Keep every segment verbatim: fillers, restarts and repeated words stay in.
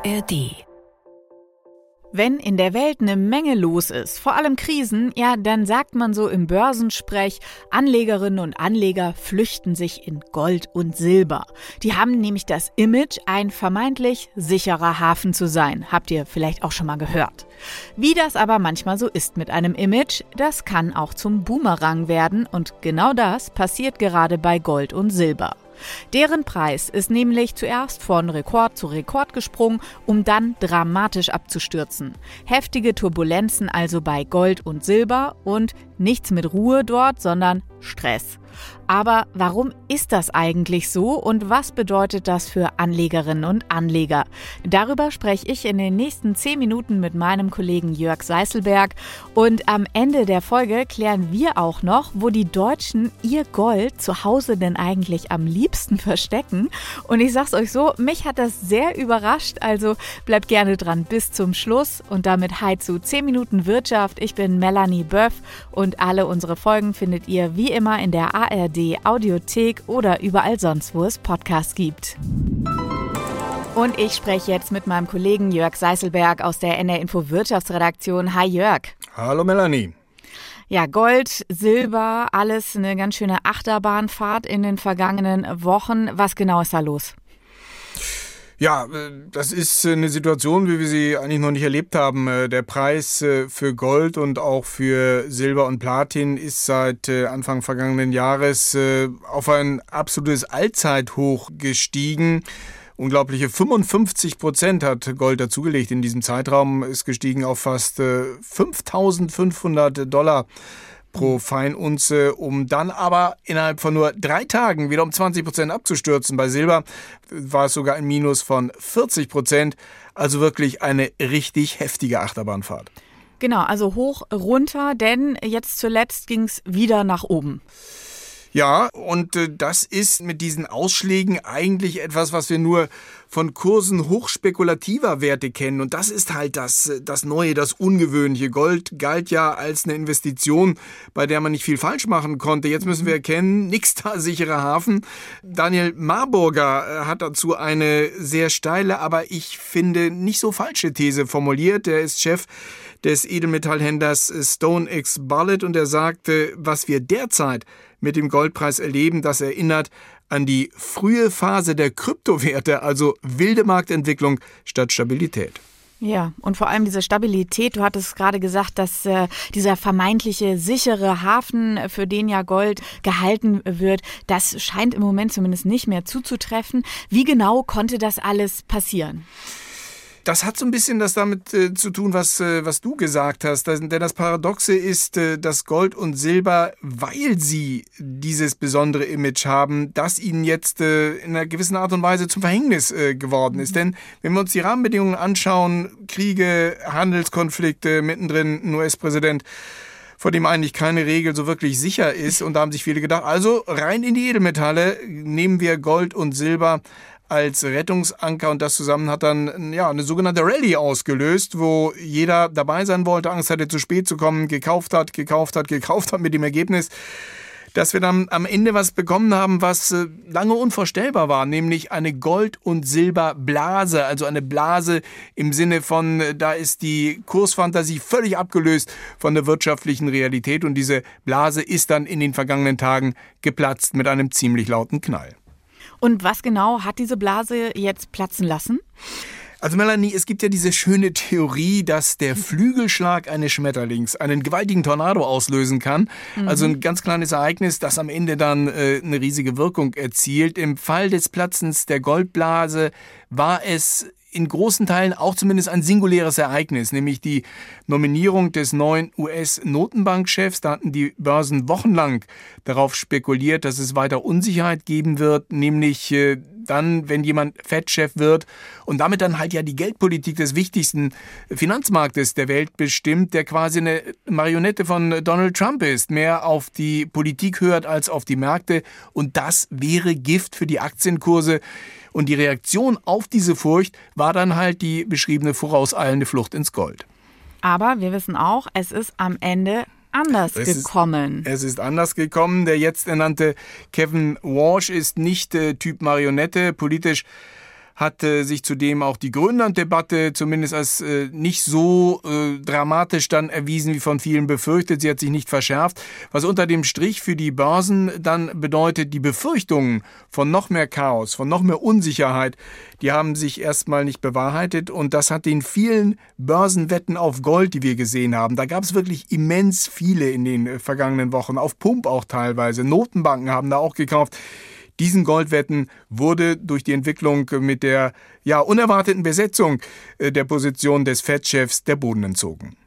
R D. Wenn in der Welt eine Menge los ist, vor allem Krisen, ja, dann sagt man so im Börsensprech, Anlegerinnen und Anleger flüchten sich in Gold und Silber. Die haben nämlich das Image, ein vermeintlich sicherer Hafen zu sein. Habt ihr vielleicht auch schon mal gehört. Wie das aber manchmal so ist mit einem Image, das kann auch zum Boomerang werden und genau das passiert gerade bei Gold und Silber. Deren Preis ist nämlich zuerst von Rekord zu Rekord gesprungen, um dann dramatisch abzustürzen. Heftige Turbulenzen also bei Gold und Silber und nichts mit Ruhe dort, sondern Stress. Aber warum ist das eigentlich so und was bedeutet das für Anlegerinnen und Anleger? Darüber spreche ich in den nächsten zehn Minuten mit meinem Kollegen Jörg Seißelberg. Und am Ende der Folge klären wir auch noch, wo die Deutschen ihr Gold zu Hause denn eigentlich am liebsten verstecken. Und ich sag's euch so, mich hat das sehr überrascht, also bleibt gerne dran bis zum Schluss. Und damit hi zu zehn Minuten Wirtschaft. Ich bin Melanie Böff und alle unsere Folgen findet ihr wie immer in der A R D Audiothek oder überall sonst, wo es Podcasts gibt. Und ich spreche jetzt mit meinem Kollegen Jörg Seißelberg aus der N R Info Wirtschaftsredaktion. Hi Jörg. Hallo Melanie. Ja, Gold, Silber, alles eine ganz schöne Achterbahnfahrt in den vergangenen Wochen. Was genau ist da los? Ja, das ist eine Situation, wie wir sie eigentlich noch nicht erlebt haben. Der Preis für Gold und auch für Silber und Platin ist seit Anfang vergangenen Jahres auf ein absolutes Allzeithoch gestiegen. Unglaubliche fünfundfünfzig Prozent hat Gold dazugelegt in diesem Zeitraum, ist gestiegen auf fast fünftausendfünfhundert Dollar pro Feinunze, um dann aber innerhalb von nur drei Tagen wieder um zwanzig Prozent abzustürzen. Bei Silber war es sogar ein Minus von vierzig Prozent, also wirklich eine richtig heftige Achterbahnfahrt. Genau, also hoch, runter, denn jetzt zuletzt ging es wieder nach oben. Ja, und äh, das ist mit diesen Ausschlägen eigentlich etwas, was wir nur von Kursen hochspekulativer Werte kennen. Und das ist halt das, das Neue, das Ungewöhnliche. Gold galt ja als eine Investition, bei der man nicht viel falsch machen konnte. Jetzt müssen wir erkennen, nix da, sicherer Hafen. Daniel Marburger hat dazu eine sehr steile, aber ich finde nicht so falsche These formuliert. Er ist Chef des Edelmetallhändlers StoneX Bartlett und er sagte, was wir derzeit mit dem Goldpreis erleben, das erinnert an die frühe Phase der Kryptowerte, also wilde Marktentwicklung statt Stabilität. Ja, und vor allem diese Stabilität, du hattest gerade gesagt, dass äh, dieser vermeintliche sichere Hafen, für den ja Gold gehalten wird, das scheint im Moment zumindest nicht mehr zuzutreffen. Wie genau konnte das alles passieren? Das hat so ein bisschen das damit äh, zu tun, was, äh, was du gesagt hast. Das, denn das Paradoxe ist, äh, dass Gold und Silber, weil sie dieses besondere Image haben, das ihnen jetzt äh, in einer gewissen Art und Weise zum Verhängnis äh, geworden ist. Denn wenn wir uns die Rahmenbedingungen anschauen, Kriege, Handelskonflikte, mittendrin ein U S-Präsident, vor dem eigentlich keine Regel so wirklich sicher ist. Und da haben sich viele gedacht, also rein in die Edelmetalle nehmen wir Gold und Silber als Rettungsanker und das zusammen hat dann ja eine sogenannte Rallye ausgelöst, wo jeder dabei sein wollte, Angst hatte, zu spät zu kommen, gekauft hat, gekauft hat, gekauft hat mit dem Ergebnis, dass wir dann am Ende was bekommen haben, was lange unvorstellbar war, nämlich eine Gold- und Silberblase, also eine Blase im Sinne von, da ist die Kursfantasie völlig abgelöst von der wirtschaftlichen Realität und diese Blase ist dann in den vergangenen Tagen geplatzt mit einem ziemlich lauten Knall. Und was genau hat diese Blase jetzt platzen lassen? Also Melanie, es gibt ja diese schöne Theorie, dass der Flügelschlag eines Schmetterlings einen gewaltigen Tornado auslösen kann. Mhm. Also ein ganz kleines Ereignis, das am Ende dann äh, eine riesige Wirkung erzielt. Im Fall des Platzens der Goldblase war es in großen Teilen auch zumindest ein singuläres Ereignis, nämlich die Nominierung des neuen U S-Notenbankchefs. Da hatten die Börsen wochenlang darauf spekuliert, dass es weiter Unsicherheit geben wird, nämlich äh, dann, wenn jemand Fed-Chef wird und damit dann halt ja die Geldpolitik des wichtigsten Finanzmarktes der Welt bestimmt, der quasi eine Marionette von Donald Trump ist, mehr auf die Politik hört als auf die Märkte und das wäre Gift für die Aktienkurse. Und die Reaktion auf diese Furcht war dann halt die beschriebene vorauseilende Flucht ins Gold. Aber wir wissen auch, es ist am Ende anders es gekommen. Ist, es ist anders gekommen. Der jetzt ernannte Kevin Walsh ist nicht äh, Typ Marionette. Politisch hat äh, sich zudem auch die Grönland-Debatte zumindest als äh, nicht so äh, dramatisch dann erwiesen, wie von vielen befürchtet. Sie hat sich nicht verschärft, was unter dem Strich für die Börsen dann bedeutet, die Befürchtungen von noch mehr Chaos, von noch mehr Unsicherheit, die haben sich erstmal nicht bewahrheitet und das hat den vielen Börsenwetten auf Gold, die wir gesehen haben, da gab es wirklich immens viele in den vergangenen Wochen, auf Pump auch teilweise. Notenbanken haben da auch gekauft. Diesen Goldwetten wurde durch die Entwicklung mit der ja, unerwarteten Besetzung der Position des Fed-Chefs der Boden entzogen.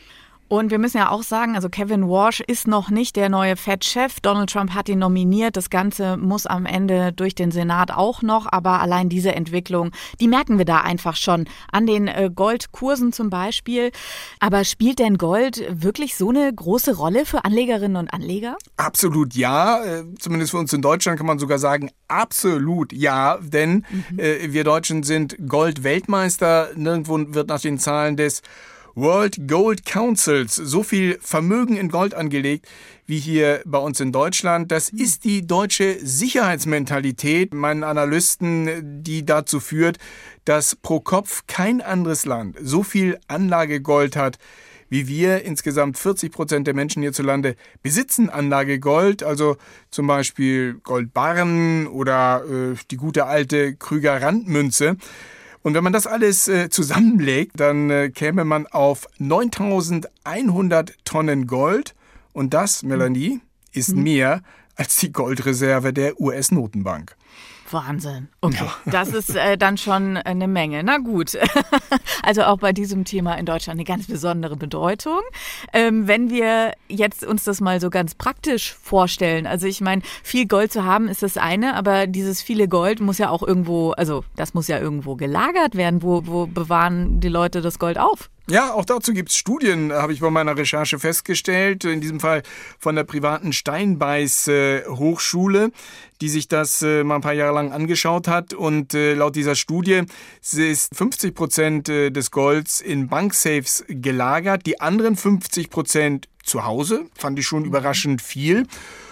Und wir müssen ja auch sagen, also Kevin Warsh ist noch nicht der neue Fed-Chef. Donald Trump hat ihn nominiert. Das Ganze muss am Ende durch den Senat auch noch. Aber allein diese Entwicklung, die merken wir da einfach schon an den Goldkursen zum Beispiel. Aber spielt denn Gold wirklich so eine große Rolle für Anlegerinnen und Anleger? Absolut ja. Zumindest für uns in Deutschland kann man sogar sagen, absolut ja. Denn mhm. äh, wir Deutschen sind Gold-Weltmeister. Nirgendwo wird nach den Zahlen des World Gold Councils so viel Vermögen in Gold angelegt wie hier bei uns in Deutschland. Das ist die deutsche Sicherheitsmentalität, meinen Analysten, die dazu führt, dass pro Kopf kein anderes Land so viel Anlagegold hat wie wir. Insgesamt vierzig Prozent der Menschen hierzulande besitzen Anlagegold, also zum Beispiel Goldbarren oder äh, die gute alte Krüger Randmünze. Und wenn man das alles äh, zusammenlegt, dann äh, käme man auf neuntausendeinhundert Tonnen Gold. Und das, Melanie, ist mhm. mehr als die Goldreserve der U S-Notenbank. Wahnsinn. Okay, ja. Das ist äh, dann schon eine Menge. Na gut, also auch bei diesem Thema in Deutschland eine ganz besondere Bedeutung. Ähm, wenn wir jetzt uns das mal so ganz praktisch vorstellen, also ich meine, viel Gold zu haben ist das eine, aber dieses viele Gold muss ja auch irgendwo, also das muss ja irgendwo gelagert werden. Wo, wo bewahren die Leute das Gold auf? Ja, auch dazu gibt es Studien, habe ich bei meiner Recherche festgestellt, in diesem Fall von der privaten Steinbeiß äh, Hochschule, die sich das äh, mal ein paar Jahre lang angeschaut hat. Und äh, laut dieser Studie ist fünfzig Prozent äh, des Golds in Banksafes gelagert, die anderen fünfzig Prozent zu Hause, fand ich schon überraschend viel.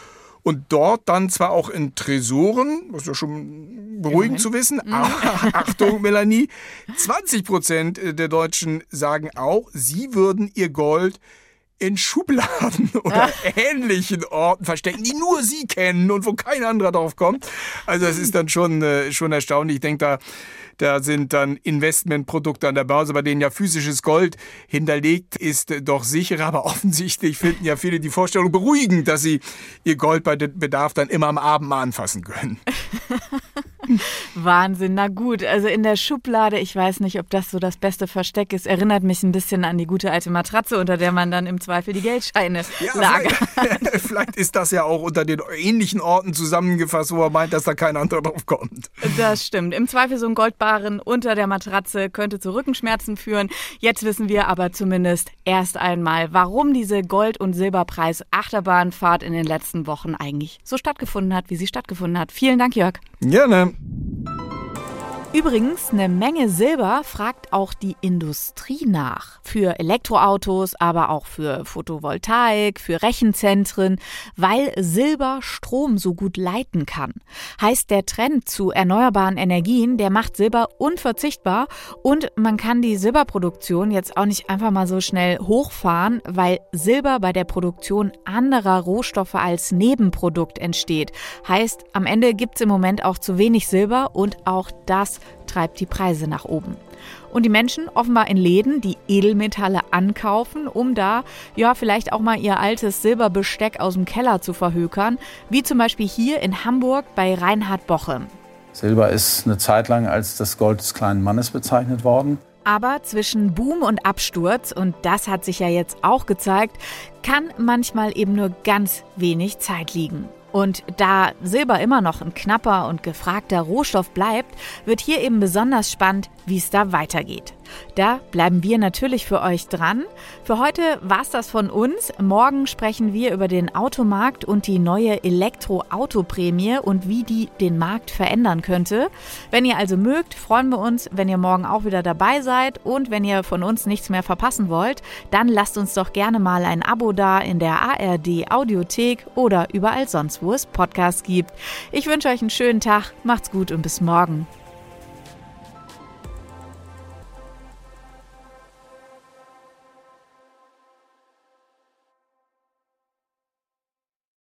Und dort dann zwar auch in Tresoren, das ist ja schon beruhigend zu wissen, aber Achtung, Melanie, zwanzig Prozent der Deutschen sagen auch, sie würden ihr Gold in Schubladen oder ähnlichen Orten verstecken, die nur sie kennen und wo kein anderer drauf kommt. Also das ist dann schon, äh, schon erstaunlich. Ich denke, da, da sind dann Investmentprodukte an der Börse, bei denen ja physisches Gold hinterlegt ist, doch sicherer. Aber offensichtlich finden ja viele die Vorstellung beruhigend, dass sie ihr Gold bei Bedarf dann immer am Abend mal anfassen können. Wahnsinn, na gut, also in der Schublade, ich weiß nicht, ob das so das beste Versteck ist, erinnert mich ein bisschen an die gute alte Matratze, unter der man dann im Zweifel die Geldscheine ja, lagert. Vielleicht, vielleicht ist das ja auch unter den ähnlichen Orten zusammengefasst, wo er meint, dass da kein anderer drauf kommt. Das stimmt, im Zweifel so ein Goldbarren unter der Matratze könnte zu Rückenschmerzen führen. Jetzt wissen wir aber zumindest erst einmal, warum diese Gold- und Silberpreis-Achterbahnfahrt in den letzten Wochen eigentlich so stattgefunden hat, wie sie stattgefunden hat. Vielen Dank, Jörg. Gerne. Übrigens, eine Menge Silber fragt auch die Industrie nach. Für Elektroautos, aber auch für Photovoltaik, für Rechenzentren, weil Silber Strom so gut leiten kann. Heißt, der Trend zu erneuerbaren Energien, der macht Silber unverzichtbar und man kann die Silberproduktion jetzt auch nicht einfach mal so schnell hochfahren, weil Silber bei der Produktion anderer Rohstoffe als Nebenprodukt entsteht. Heißt, am Ende gibt es im Moment auch zu wenig Silber und auch das treibt die Preise nach oben. Und die Menschen offenbar in Läden, die Edelmetalle ankaufen, um da ja vielleicht auch mal ihr altes Silberbesteck aus dem Keller zu verhökern, wie zum Beispiel hier in Hamburg bei Reinhard Boche. Silber ist eine Zeit lang als das Gold des kleinen Mannes bezeichnet worden. Aber zwischen Boom und Absturz, und das hat sich ja jetzt auch gezeigt, kann manchmal eben nur ganz wenig Zeit liegen. Und da Silber immer noch ein knapper und gefragter Rohstoff bleibt, wird hier eben besonders spannend, wie es da weitergeht. Da bleiben wir natürlich für euch dran. Für heute war's das von uns. Morgen sprechen wir über den Automarkt und die neue Elektroautoprämie und wie die den Markt verändern könnte. Wenn ihr also mögt, freuen wir uns, wenn ihr morgen auch wieder dabei seid. Und wenn ihr von uns nichts mehr verpassen wollt, dann lasst uns doch gerne mal ein Abo da in der A R D-Audiothek oder überall sonst, wo es Podcasts gibt. Ich wünsche euch einen schönen Tag, macht's gut und bis morgen.